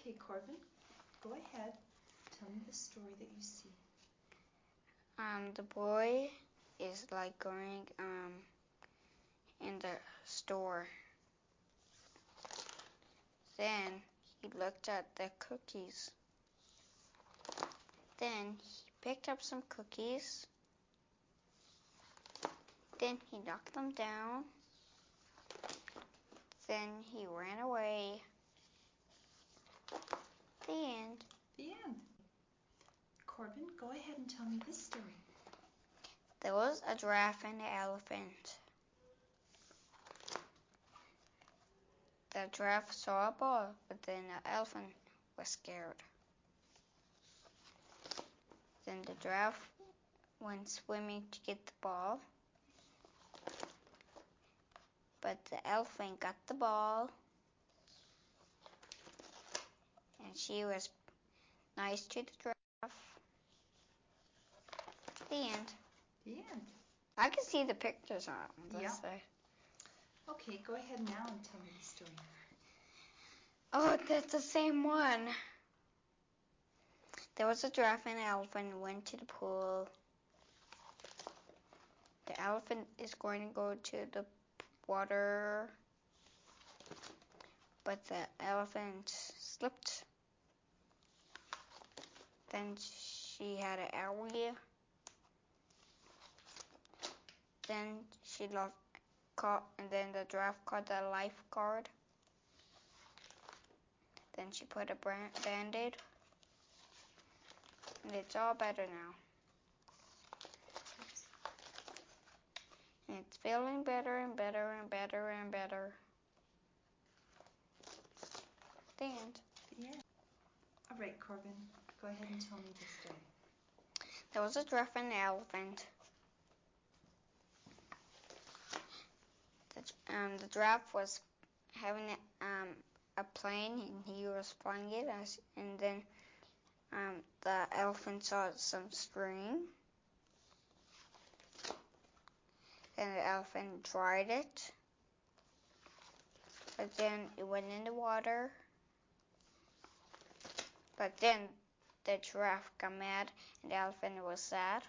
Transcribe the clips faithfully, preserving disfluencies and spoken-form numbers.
Okay, Corbin, go ahead. Tell me the story that you see. Um, the boy is like going um in the store. Then he looked at the cookies. Then he picked up some cookies. Then he knocked them down. Then he ran away. The end. The end. Corbin, go ahead and tell me this story. There was a giraffe and an elephant. The giraffe saw a ball, but then the elephant was scared. Then the giraffe went swimming to get the ball, but the elephant got the ball, and she was nice to the giraffe. The end. The end. I can see the pictures on this Yeah. side. Okay, go ahead now and tell me the story. Oh, that's the same one. There was a giraffe and an elephant who went to the pool. The elephant is going to go to the water, but the elephant slipped. Then she had an area. Then she lost, caught, and then the giraffe caught the lifeguard. Then she put a band-aid, and it's all better now. And it's feeling better and better and better and better. The end. The end. All right, Corbin, go ahead and tell me the story. There was a giraffe and an elephant. The, um, the giraffe was having um, a plane, and he was flying it, as, and then um, the elephant saw some string. Then the elephant tried it, but then it went in the water. But then the giraffe got mad, and the elephant was sad.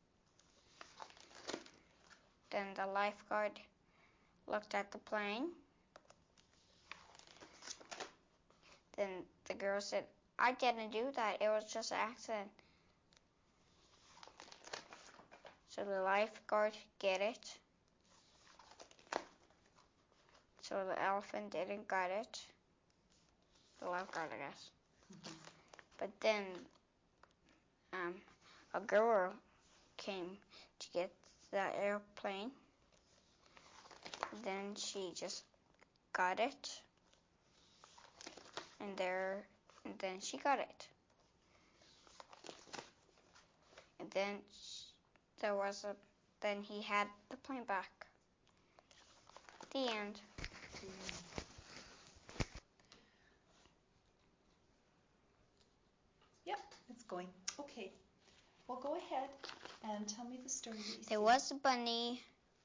Then the lifeguard looked at the plane. Then the girl said, "I didn't do that. It was just an accident." So the lifeguard get it. So the elephant didn't get it. The lifeguard, I guess. Mm-hmm. But then um, a girl came to get the airplane. Then she just got it. And there, and then she got it. And then she, there was a, then he had the plane back. The end. The end. Yep, it's going. Okay, well, go ahead and tell me the story that you see. There was a bunny,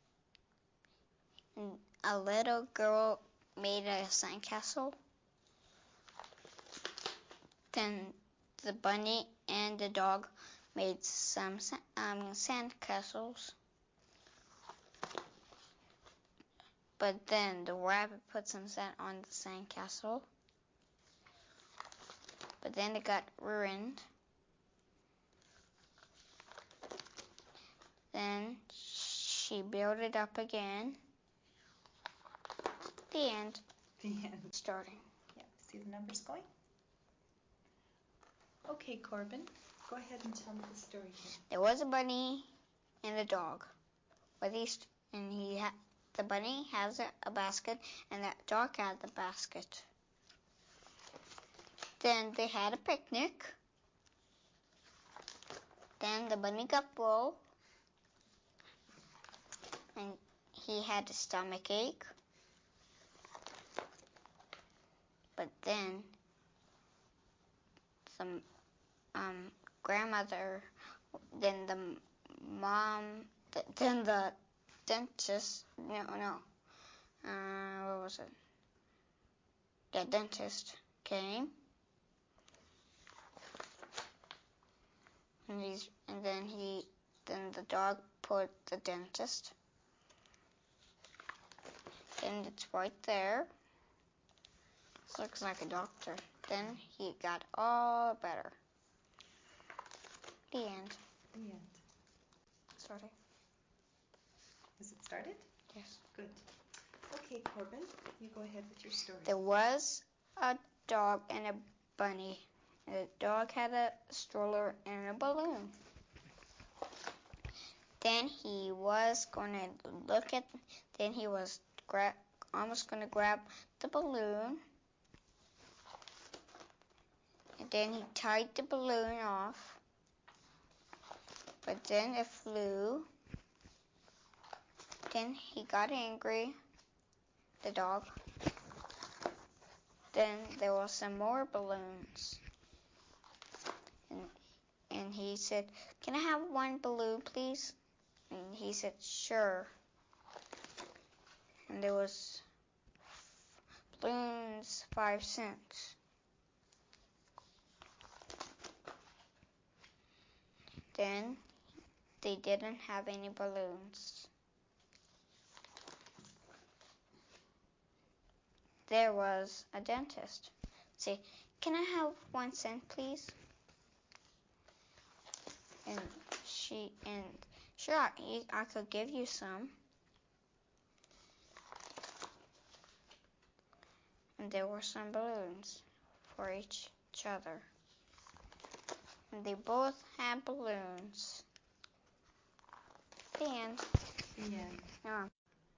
and a little girl made a sandcastle. Then the bunny and the dog made some um, sandcastles. But then the rabbit put some sand on the sandcastle. But then it got ruined. Then she built it up again. The end. The end. Starting. Yeah, see the numbers going? Okay, Corbin, go ahead and tell me the story here. There was a bunny and a dog. But he's, and he ha- the bunny has a, a basket, and the dog had the basket. Then they had a picnic. Then the bunny got full, and he had a stomach ache. But then some um, grandmother, then the mom, th- then the dentist, no, no, uh, what was it? The dentist came, And he's and then he then the dog put the dentist. And it's right there. This looks like a doctor. Then he got all better. The end. The end. Sorry. Is it started? Yes. Good. Okay, Corbin, you go ahead with your story. There was a dog and a bunny. And the dog had a stroller and a balloon. Then he was going to look at, then he was gra- almost going to grab the balloon. And then he tied the balloon off. But then it flew. Then he got angry, the dog. Then there were some more balloons. And, and he said, "Can I have one balloon, please?" And he said, "Sure." And there was balloons, five cents. Then they didn't have any balloons. There was a dentist. Say, "Can I have one cent, please?" And she, and sure, I, I could give you some. And there were some balloons for each, each other. And they both had balloons. The end. The end. Now I'm